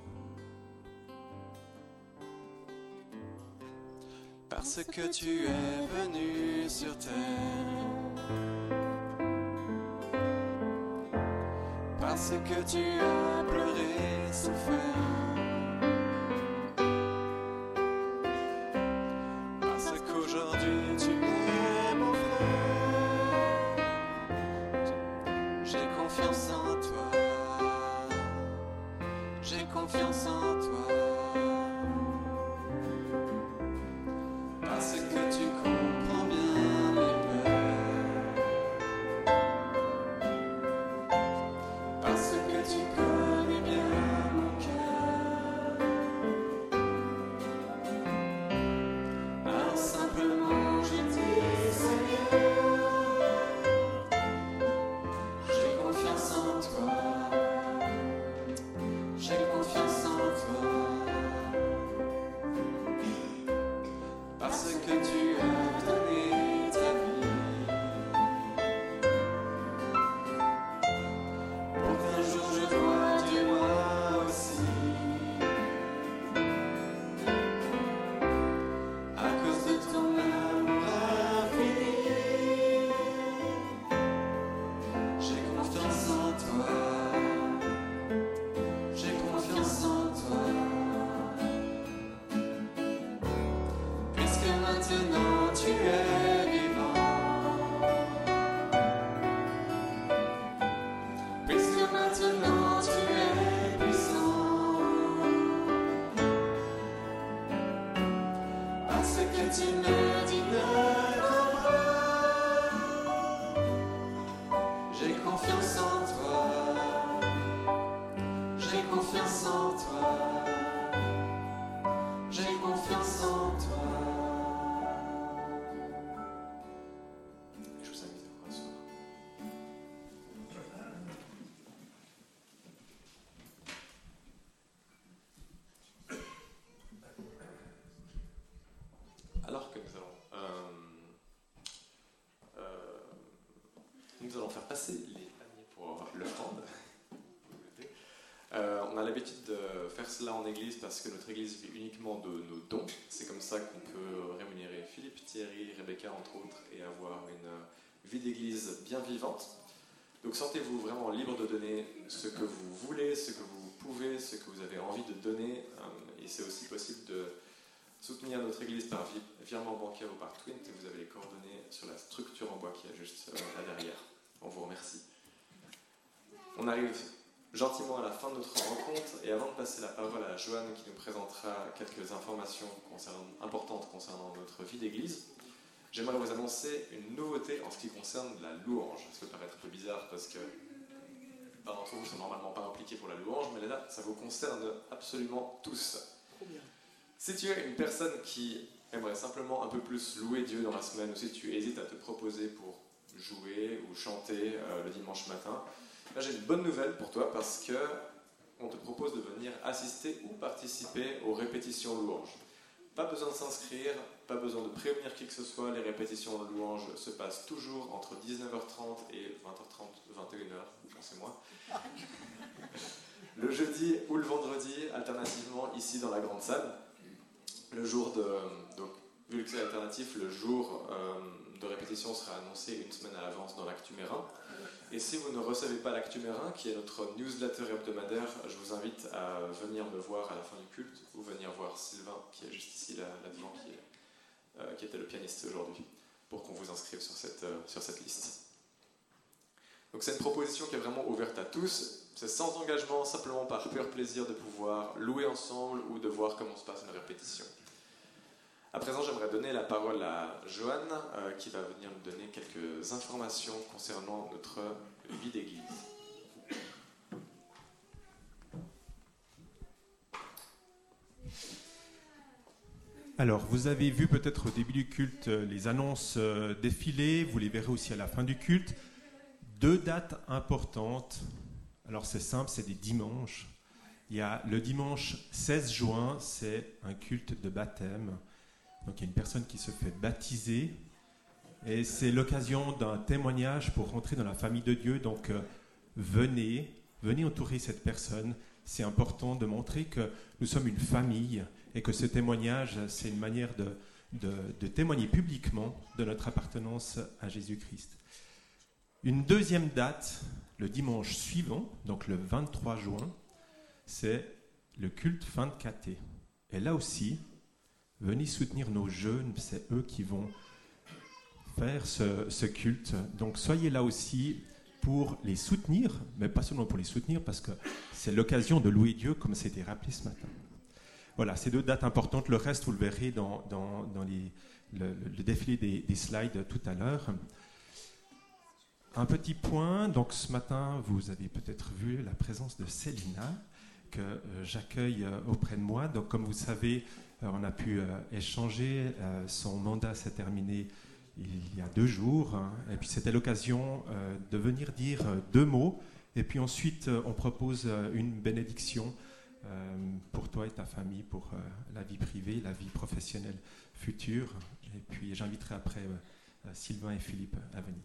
S1: Parce que tu es venu sur terre, parce que tu as pleuré, souffert, parce qu'aujourd'hui tu es mon frère, j'ai confiance en toi.
S6: maintenant tu es vivant, puisque maintenant tu es puissant, parce que tu me dis ne crains pas, j'ai confiance en toi, j'ai confiance en toi. J'ai confiance en toi. Je vous invite à vous rasseoir.
S1: Alors que nous allons faire passer les paniers pour le hand. On a l'habitude de faire cela en église parce que notre église vit uniquement de nos dons. C'est comme ça qu'on peut rémunérer Philippe, Thierry, Rebecca entre autres et avoir une vie d'église bien vivante. Donc sentez-vous vraiment libre de donner ce que vous voulez, ce que vous pouvez, ce que vous avez envie de donner. Et c'est aussi possible de soutenir notre église par virement bancaire ou par Twint. Et vous avez les coordonnées sur la structure en bois qui est juste là derrière. On vous remercie. On arrive gentiment à la fin de notre rencontre, et avant de passer la parole à Joanne qui nous présentera quelques informations importantes concernant notre vie d'église, j'aimerais vous annoncer une nouveauté en ce qui concerne la louange. Ça peut paraître un peu bizarre parce que pas d'entre vous ne sont normalement pas impliqués pour la louange, mais là, ça vous concerne absolument tous. Si tu es une personne qui aimerait simplement un peu plus louer Dieu dans la semaine, ou si tu hésites à te proposer pour jouer ou chanter le dimanche matin, là, j'ai une bonne nouvelle pour toi parce que on te propose de venir assister ou participer aux répétitions louanges. Pas besoin de s'inscrire, pas besoin de prévenir qui que ce soit, les répétitions de louanges se passent toujours entre 19h30 et 20h30, 21h, pensez-moi. Le jeudi ou le vendredi, alternativement ici dans la grande salle. Le jour donc, vu que c'est alternatif, le jour de répétition sera annoncé une semaine à l'avance dans l'Actu Mérin. Et si vous ne recevez pas l'Actu Mérin, qui est notre newsletter hebdomadaire, je vous invite à venir me voir à la fin du culte ou venir voir Sylvain, qui est juste ici là-devant, qui était le pianiste aujourd'hui, pour qu'on vous inscrive sur cette liste. Donc c'est une proposition qui est vraiment ouverte à tous. C'est sans engagement, simplement par pur plaisir de pouvoir louer ensemble ou de voir comment se passe une répétition. À présent, j'aimerais donner la parole à Joanne, qui va venir nous donner quelques informations concernant notre vie d'église.
S9: Alors, vous avez vu peut-être au début du culte les annonces défiler, vous les verrez aussi à la fin du culte. 2 dates importantes. Alors, c'est simple, c'est des dimanches. Il y a le dimanche 16 juin, c'est un culte de baptême. Donc il y a une personne qui se fait baptiser et c'est l'occasion d'un témoignage pour rentrer dans la famille de Dieu. Donc venez entourer cette personne. C'est important de montrer que nous sommes une famille et que ce témoignage, c'est une manière de témoigner publiquement de notre appartenance à Jésus-Christ. Une deuxième date, le dimanche suivant, donc le 23 juin, c'est le culte fin de caté. Et là aussi, venez soutenir nos jeunes, c'est eux qui vont faire ce culte. Donc soyez là aussi pour les soutenir, mais pas seulement pour les soutenir, parce que c'est l'occasion de louer Dieu, comme c'était rappelé ce matin. Voilà, ces 2 dates importantes. Le reste, vous le verrez dans le défilé des slides tout à l'heure. Un petit point, donc ce matin, vous avez peut-être vu la présence de Célina, que j'accueille auprès de moi. Donc comme vous savez, on a pu échanger, son mandat s'est terminé il y a 2 jours, et puis c'était l'occasion de venir dire 2 mots, et puis ensuite on propose une bénédiction pour toi et ta famille, pour la vie privée, la vie professionnelle future, et puis j'inviterai après Sylvain et Philippe à venir.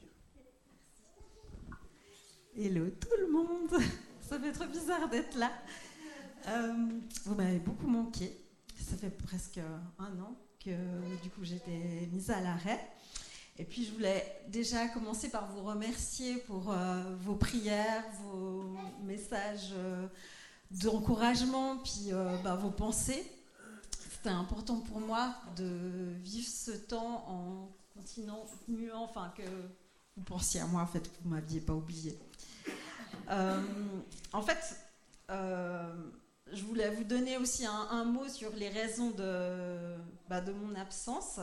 S10: Hello tout le monde, ça fait trop bizarre d'être là. Vous m'avez beaucoup manqué. Ça fait presque 1 an que du coup j'étais mise à l'arrêt. Et puis je voulais déjà commencer par vous remercier pour vos prières, vos messages d'encouragement, puis vos pensées. c'était important pour moi de vivre ce temps en continuant, enfin que vous pensiez à moi, en fait, que vous ne m'aviez pas oublié. En fait, je voulais vous donner aussi un mot sur les raisons de mon absence.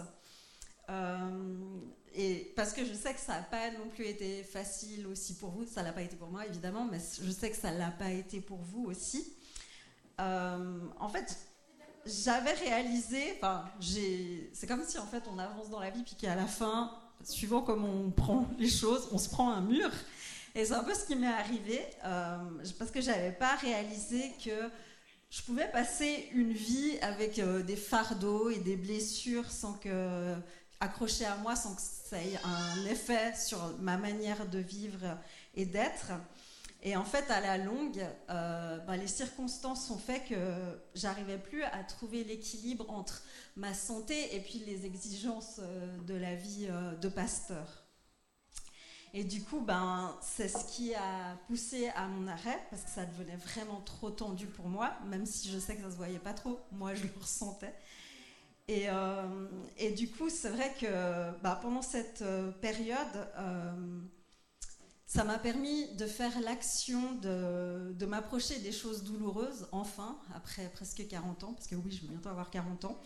S10: Et parce que je sais que ça n'a pas non plus été facile aussi pour vous. Ça ne l'a pas été pour moi, évidemment, mais je sais que ça ne l'a pas été pour vous aussi. En fait, j'avais réalisé, c'est comme si en fait on avance dans la vie puis qu'à la fin, suivant comment on prend les choses, on se prend un mur. Et c'est un peu ce qui m'est arrivé, parce que j'avais pas réalisé que je pouvais passer une vie avec des fardeaux et des blessures accrochées à moi sans que ça ait un effet sur ma manière de vivre et d'être. Et en fait, à la longue, les circonstances ont fait que j'arrivais plus à trouver l'équilibre entre ma santé et puis les exigences de la vie de pasteur. Et du coup, c'est ce qui a poussé à mon arrêt, parce que ça devenait vraiment trop tendu pour moi, même si je sais que ça se voyait pas trop, moi je le ressentais. Et du coup, c'est vrai que pendant cette période, ça m'a permis de faire l'action de m'approcher des choses douloureuses, enfin, après presque 40 ans, parce que oui, je vais bientôt avoir 40 ans.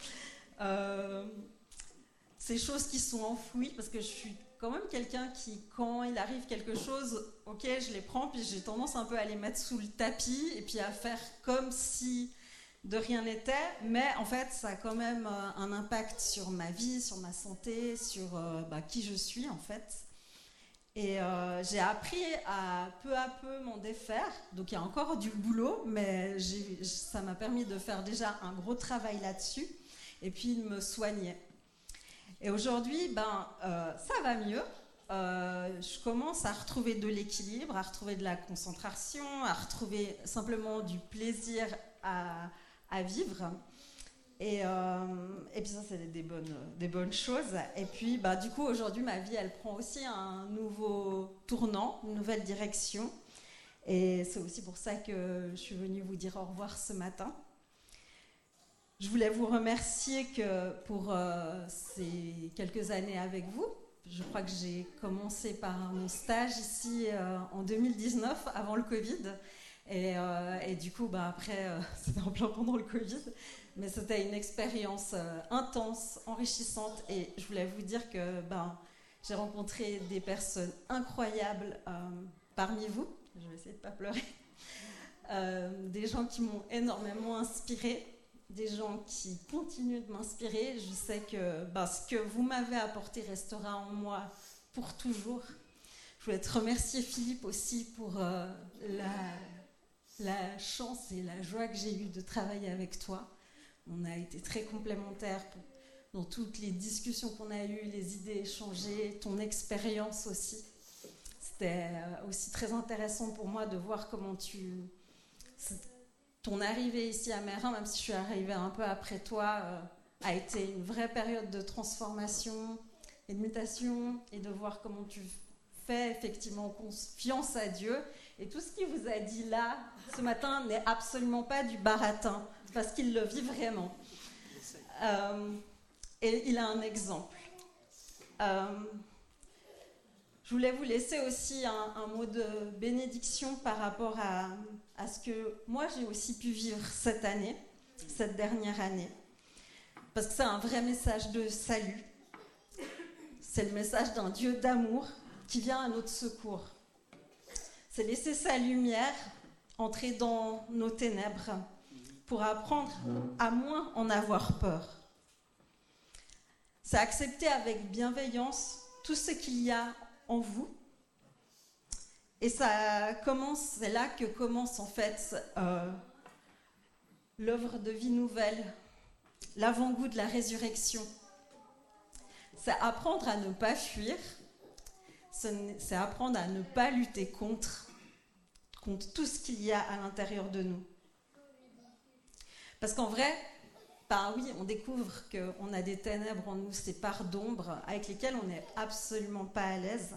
S10: Ces choses qui sont enfouies, parce que je suis quand même quelqu'un qui, quand il arrive quelque chose, ok, je les prends, puis j'ai tendance un peu à les mettre sous le tapis, et puis à faire comme si de rien n'était, mais en fait, ça a quand même un impact sur ma vie, sur ma santé, sur qui je suis, en fait. Et j'ai appris à peu m'en défaire, donc il y a encore du boulot, mais ça m'a permis de faire déjà un gros travail là-dessus, et puis de me soigner. Et aujourd'hui, ça va mieux. Je commence à retrouver de l'équilibre, à retrouver de la concentration, à retrouver simplement du plaisir à vivre. Et puis ça, c'est des bonnes choses. Et puis, du coup, aujourd'hui, ma vie, elle prend aussi un nouveau tournant, une nouvelle direction. Et c'est aussi pour ça que je suis venue vous dire au revoir ce matin. Je voulais vous remercier pour ces quelques années avec vous. Je crois que j'ai commencé par mon stage ici en 2019, avant le Covid. Et du coup, après, c'était en plein pendant le Covid. Mais c'était une expérience intense, enrichissante. Et je voulais vous dire que j'ai rencontré des personnes incroyables parmi vous. Je vais essayer de ne pas pleurer. Des gens qui m'ont énormément inspirée. Des gens qui continuent de m'inspirer. Je sais que ce que vous m'avez apporté restera en moi pour toujours. Je voulais te remercier, Philippe, aussi pour la chance et la joie que j'ai eue de travailler avec toi. On a été très complémentaires dans toutes les discussions qu'on a eues, les idées échangées, ton expérience aussi. C'était aussi très intéressant pour moi de voir comment ton arrivée ici à Meyrin, même si je suis arrivée un peu après toi, a été une vraie période de transformation et de mutation, et de voir comment tu fais effectivement confiance à Dieu. Et tout ce qu'il vous a dit là, ce matin, n'est absolument pas du baratin, parce qu'il le vit vraiment. Et il a un exemple. Je voulais vous laisser aussi un mot de bénédiction par rapport à ce que moi j'ai aussi pu vivre cette année, cette dernière année. Parce que c'est un vrai message de salut. C'est le message d'un Dieu d'amour qui vient à notre secours. C'est laisser sa lumière entrer dans nos ténèbres pour apprendre à moins en avoir peur. C'est accepter avec bienveillance tout ce qu'il y a en vous. Et c'est là que commence en fait l'œuvre de vie nouvelle, l'avant-goût de la résurrection. C'est apprendre à ne pas fuir, c'est apprendre à ne pas lutter contre tout ce qu'il y a à l'intérieur de nous. Parce qu'en vrai, oui, on découvre qu'on a des ténèbres en nous, ces parts d'ombre avec lesquelles on n'est absolument pas à l'aise.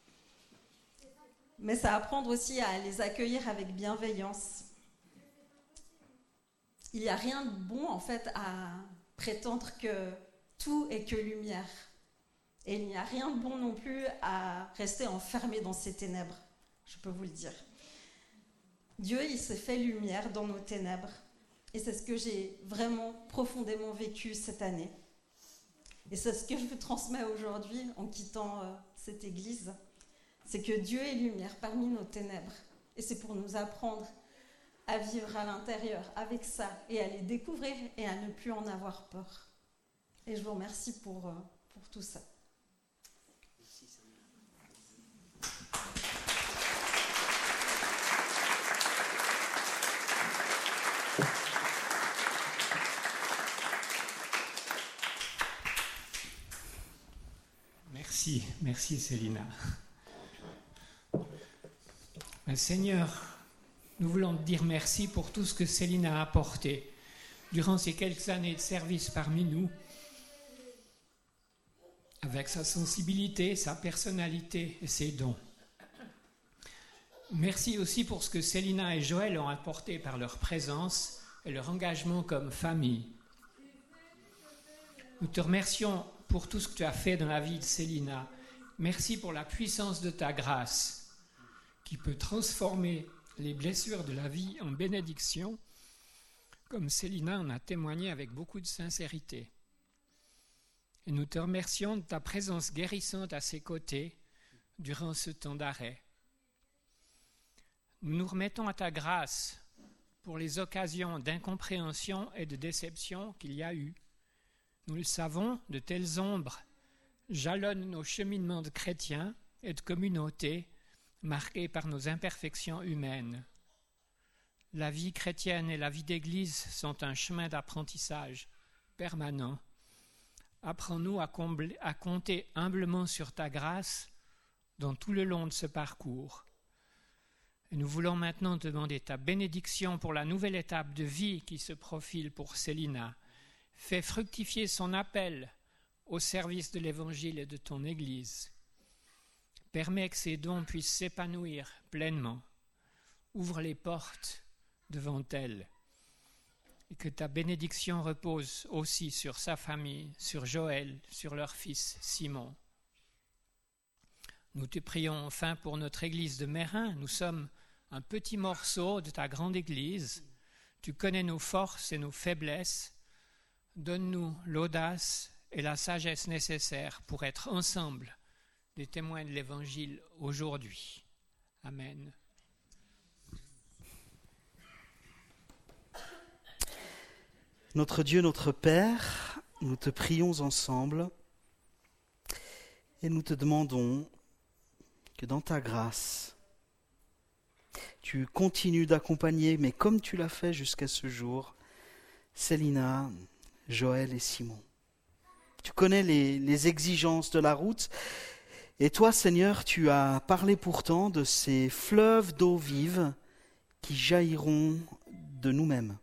S10: Mais c'est apprendre aussi à les accueillir avec bienveillance. Il n'y a rien de bon, en fait, prétendre que tout est que lumière. Et il n'y a rien de bon non plus à rester enfermé dans ces ténèbres, je peux vous le dire. Dieu, il s'est fait lumière dans nos ténèbres. Et c'est ce que j'ai vraiment profondément vécu cette année. Et c'est ce que je vous transmets aujourd'hui en quittant cette église. C'est que Dieu est lumière parmi nos ténèbres. Et c'est pour nous apprendre à vivre à l'intérieur avec ça et à les découvrir et à ne plus en avoir peur. Et je vous remercie pour tout ça.
S11: Merci Célina. Seigneur, nous voulons te dire merci pour tout ce que Célina a apporté durant ces quelques années de service parmi nous, avec sa sensibilité, sa personnalité et ses dons. Merci aussi pour ce que Célina et Joël ont apporté par leur présence et leur engagement comme famille. Nous te remercions pour tout ce que tu as fait dans la vie de Célina. Merci pour la puissance de ta grâce qui peut transformer les blessures de la vie en bénédiction, comme Célina en a témoigné avec beaucoup de sincérité. Et nous te remercions de ta présence guérissante à ses côtés durant ce temps d'arrêt. Nous nous remettons à ta grâce pour les occasions d'incompréhension et de déception qu'il y a eu. Nous le savons, de telles ombres jalonnent nos cheminements de chrétiens et de communautés marqués par nos imperfections humaines. La vie chrétienne et la vie d'Église sont un chemin d'apprentissage permanent. Apprends-nous à compter humblement sur ta grâce dans tout le long de ce parcours. Et nous voulons maintenant te demander ta bénédiction pour la nouvelle étape de vie qui se profile pour Célina. Fais fructifier son appel au service de l'Évangile et de ton Église. Permets que ses dons puissent s'épanouir pleinement. Ouvre les portes devant elle. Et que ta bénédiction repose aussi sur sa famille, sur Joël, sur leur fils Simon. Nous te prions enfin pour notre Église de Meyrin. Nous sommes un petit morceau de ta grande Église. Tu connais nos forces et nos faiblesses. Donne-nous l'audace et la sagesse nécessaires pour être ensemble des témoins de l'Évangile aujourd'hui. Amen.
S7: Notre Dieu, notre Père, nous te prions ensemble et nous te demandons que dans ta grâce, tu continues d'accompagner, mais comme tu l'as fait jusqu'à ce jour, Célina, Joël et Simon. Tu connais les exigences de la route et toi, Seigneur, tu as parlé pourtant de ces fleuves d'eau vive qui jailliront de nous-mêmes.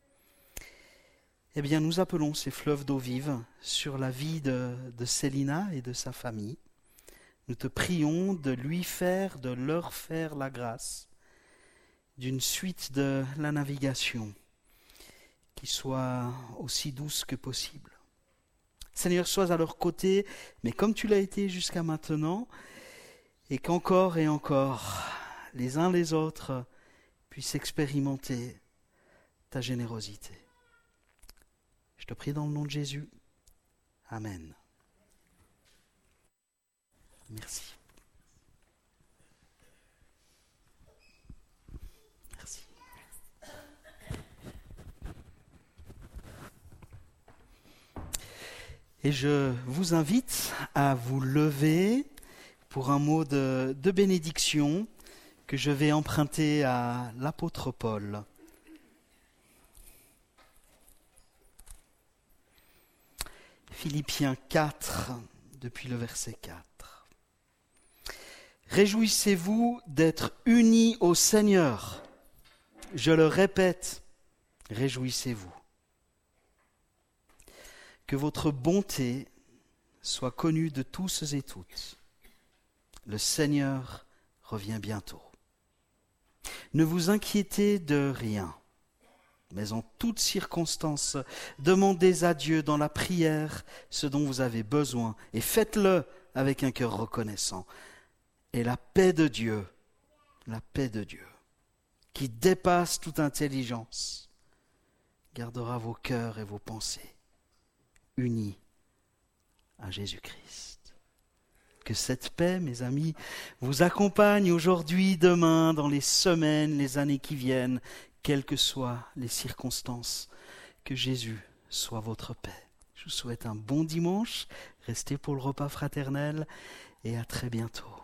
S7: Eh bien, nous appelons ces fleuves d'eau vive sur la vie de Célina et de sa famille. Nous te prions de leur faire la grâce d'une suite de la navigation qui soit aussi douce que possible. Seigneur, sois à leur côté, mais comme tu l'as été jusqu'à maintenant, et qu'encore et encore, les uns les autres puissent expérimenter ta générosité. Je te prie dans le nom de Jésus. Amen. Merci. Merci. Et je vous invite à vous lever pour un mot de bénédiction que je vais emprunter à l'apôtre Paul. Philippiens 4, depuis le verset 4. Réjouissez-vous d'être unis au Seigneur. Je le répète, réjouissez-vous. Que votre bonté soit connue de tous et toutes. Le Seigneur revient bientôt. Ne vous inquiétez de rien, Mais en toutes circonstances, demandez à Dieu dans la prière ce dont vous avez besoin et faites-le avec un cœur reconnaissant. Et la paix de Dieu, qui dépasse toute intelligence, gardera vos cœurs et vos pensées unis à Jésus-Christ. Que cette paix, mes amis, vous accompagne aujourd'hui, demain, dans les semaines, les années qui viennent, quelles que soient les circonstances. Que Jésus soit votre paix. Je vous souhaite un bon dimanche. Restez pour le repas fraternel et à très bientôt.